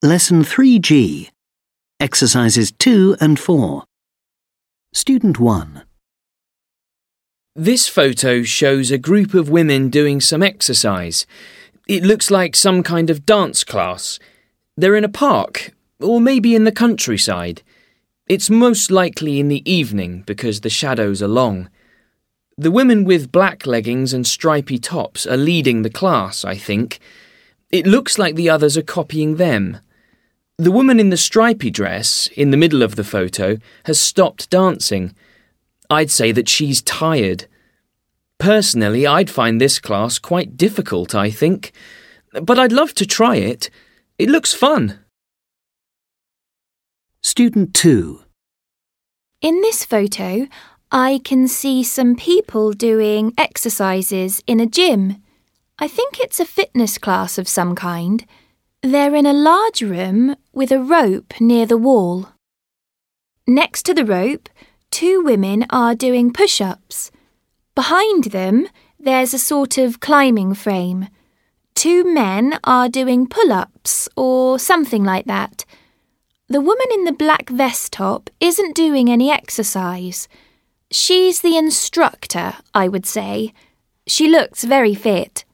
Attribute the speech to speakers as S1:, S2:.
S1: Lesson 3G, Exercises 2 and 4. Student 1.
S2: This photo shows a group of women doing some exercise. It looks like some kind of dance class. They're in a park, or maybe in the countryside. It's most likely in the evening because the shadows are long. The women with black leggings and stripy tops are leading the class, I think. It looks like the others are copying them. The woman in the stripy dress, in the middle of the photo, has stopped dancing. I'd say that she's tired. Personally, I'd find this class quite difficult, I think. But I'd love to try it. It looks fun.
S1: Student 2.
S3: In this photo, I can see some people doing exercises in a gym. I think it's a fitness class of some kind. They're in a large room with a rope near the wall. Next to the rope, 2 women are doing push-ups. Behind them, there's a sort of climbing frame. 2 men are doing pull-ups or something like that. The woman in the black vest top isn't doing any exercise. She's the instructor, I would say. She looks very fit.